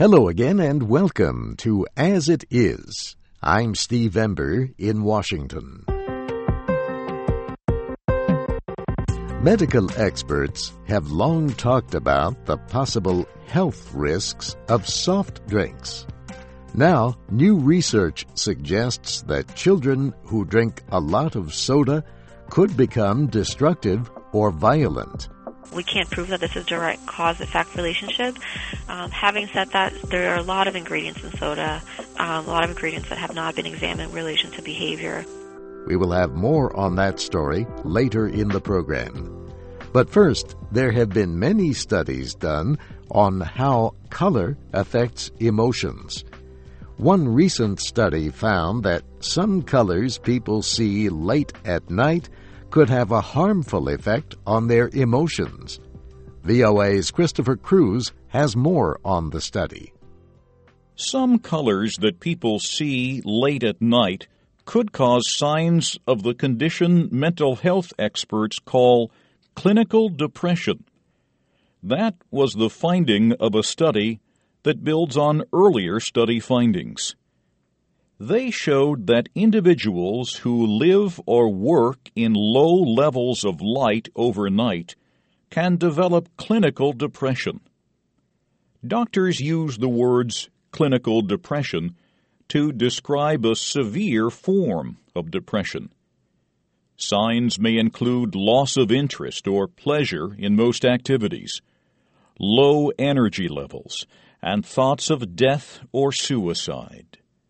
Hello again and welcome to As It Is. I'm Steve Ember in Washington. Medical experts have long talked about the possible health risks of soft drinks. Now, new research suggests that children who drink a lot of soda could become destructive or violent. We can't prove that this is a direct cause-effect relationship. Having said that, there are a lot of ingredients in soda, a lot of ingredients that have not been examined in relation to behavior. We will have more on that story later in the program. But first, there have been many studies done on how color affects emotions. One recent study found that some colors people see late at night could have a harmful effect on their emotions. VOA's Christopher Cruz has more on the study. Some colors that people see late at night could cause signs of the condition mental health experts call clinical depression. That was the finding of a study that builds on earlier study findings. They showed that individuals who live or work in low levels of light overnight can develop clinical depression. Doctors use the words clinical depression to describe a severe form of depression. Signs may include loss of interest or pleasure in most activities, low energy levels, and thoughts of death or suicide.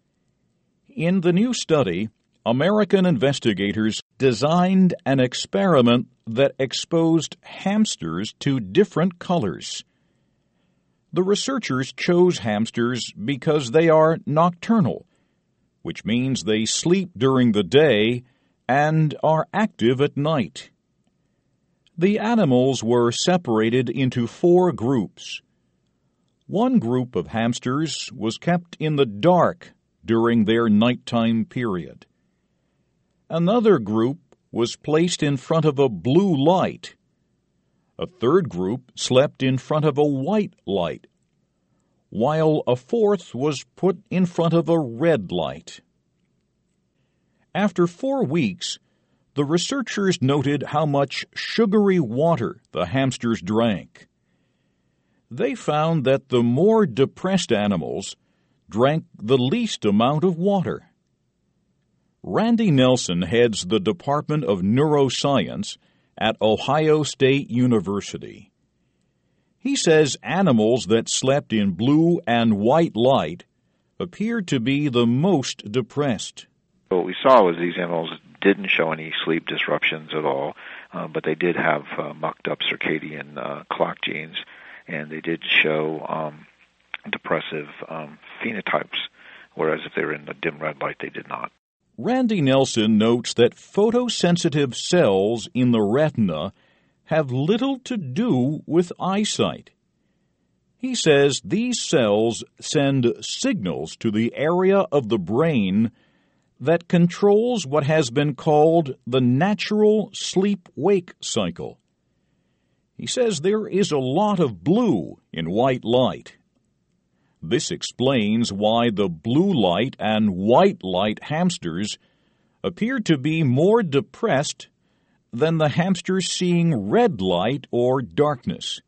In the new study, American investigators designed an experiment that exposed hamsters to different colors. The researchers chose hamsters because they are nocturnal, which means they sleep during the day and are active at night. The animals were separated into 4 groups. One group of hamsters was kept in the dark during their nighttime period. Another group was placed in front of a blue light. A third group slept in front of a white light, while a fourth was put in front of a red light. After 4 weeks, the researchers noted how much sugary water the hamsters drank. They found that the more depressed animals drank the least amount of water. Randy Nelson heads the Department of Neuroscience at Ohio State University. He says animals that slept in blue and white light appeared to be the most depressed. What we saw was these animals didn't show any sleep disruptions at all, but they did have mucked up circadian clock genes, and they did show depressive phenotypes, whereas if they were in the dim red light, they did not. Randy Nelson notes that photosensitive cells in the retina have little to do with eyesight. He says these cells send signals to the area of the brain that controls what has been called the natural sleep-wake cycle. He says there is a lot of blue in white light. This explains why the blue light and white light hamsters appear to be more depressed than the hamsters seeing red light or darkness.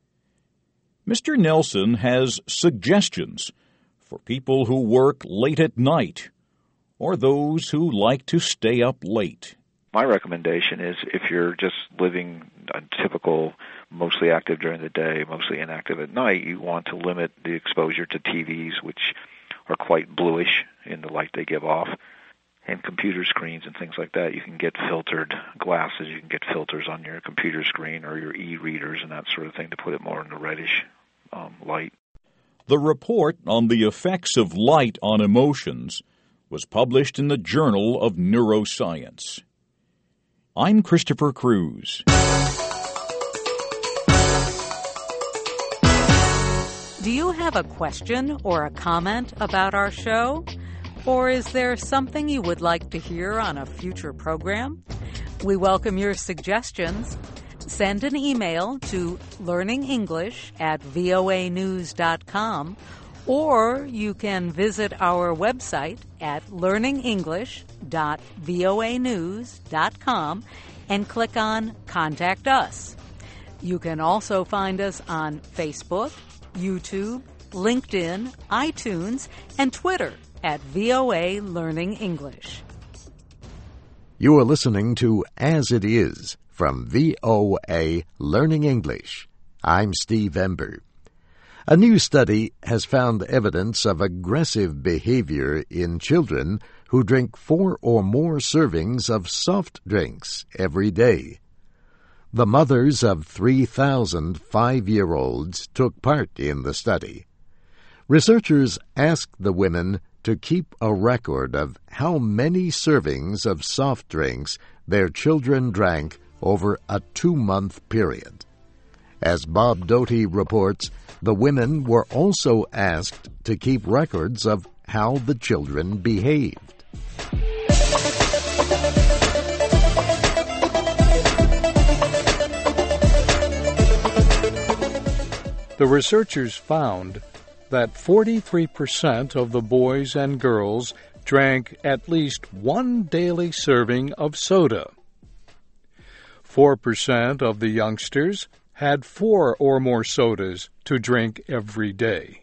Mr. Nelson has suggestions for people who work late at night or those who like to stay up late. My recommendation is if you're just living a typical, mostly active during the day, mostly inactive at night, you want to limit the exposure to TVs, which are quite bluish in the light they give off, and computer screens and things like that. You can get filtered glasses, you can get filters on your computer screen or your e-readers and that sort of thing to put it more in the reddish light. The report on the effects of light on emotions was published in the Journal of Neuroscience. I'm Christopher Cruz. Do you have a question or a comment about our show? Or is there something you would like to hear on a future program? We welcome your suggestions. Send an email to learningenglish@voanews.com Or you can visit our website at learningenglish.voanews.com and click on Contact Us. You can also find us on Facebook, YouTube, LinkedIn, iTunes, and Twitter at VOA Learning English. You are listening to As It Is from VOA Learning English. I'm Steve Ember. A new study has found evidence of aggressive behavior in children who drink 4 or more servings of soft drinks every day. The mothers of 3,000 5-year-olds took part in the study. Researchers asked the women to keep a record of how many servings of soft drinks their children drank over a 2-month period. As Bob Doty reports, the women were also asked to keep records of how the children behaved. The researchers found that 43% of the boys and girls drank at least 1 daily serving of soda. 4% of the youngsters had 4 or more sodas to drink every day.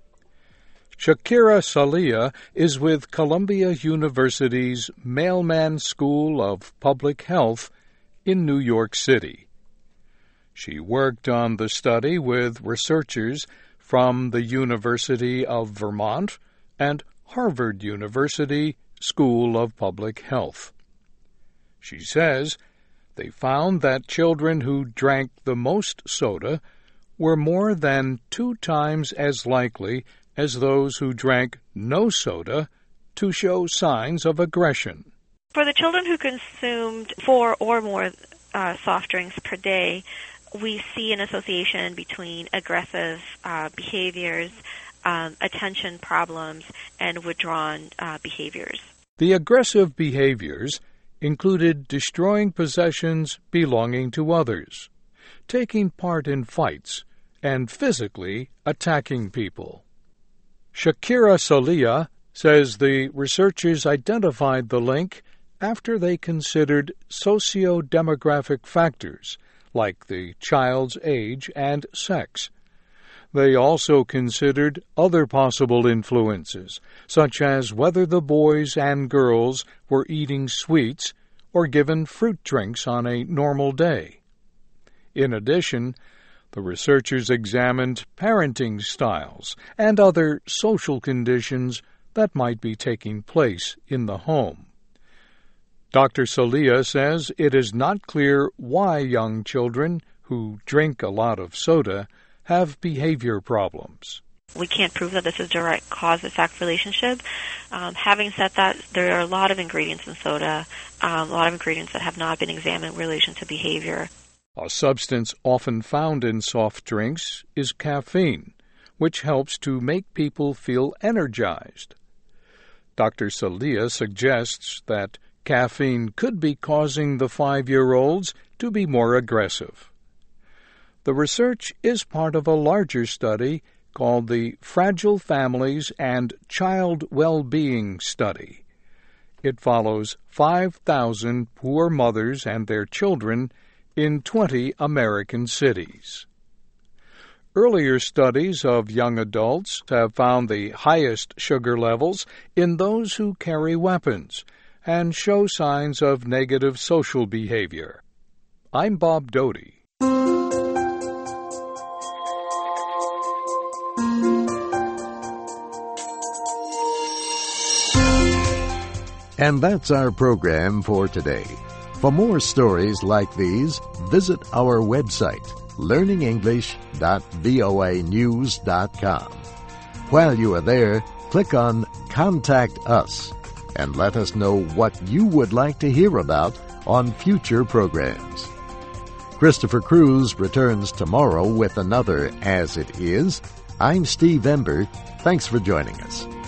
Shakira Salia is with Columbia University's Mailman School of Public Health in New York City. She worked on the study with researchers from the University of Vermont and Harvard University School of Public Health. She says they found that children who drank the most soda were more than 2 times as likely as those who drank no soda to show signs of aggression. For the children who consumed 4 or more soft drinks per day, we see an association between aggressive behaviors, attention problems, and withdrawn behaviors. The aggressive behaviors included destroying possessions belonging to others, taking part in fights, and physically attacking people. Shakira Salia says the researchers identified the link after they considered socio-demographic factors like the child's age and sex. They also considered other possible influences, such as whether the boys and girls were eating sweets or given fruit drinks on a normal day. In addition, the researchers examined parenting styles and other social conditions that might be taking place in the home. Dr. Salia says it is not clear why young children who drink a lot of soda have behavior problems. We can't prove that this is a direct cause-effect relationship. Having said that, there are a lot of ingredients in soda, a lot of ingredients that have not been examined in relation to behavior. A substance often found in soft drinks is caffeine, which helps to make people feel energized. Dr. Salia suggests that caffeine could be causing the 5-year-olds to be more aggressive. The research is part of a larger study called the Fragile Families and Child Well-Being Study. It follows 5,000 poor mothers and their children in 20 American cities. Earlier studies of young adults have found the highest sugar levels in those who carry weapons and show signs of negative social behavior. I'm Bob Doty. And that's our program for today. For more stories like these, visit our website, learningenglish.voanews.com. While you are there, click on Contact Us and let us know what you would like to hear about on future programs. Christopher Cruz returns tomorrow with another As It Is. I'm Steve Ember. Thanks for joining us.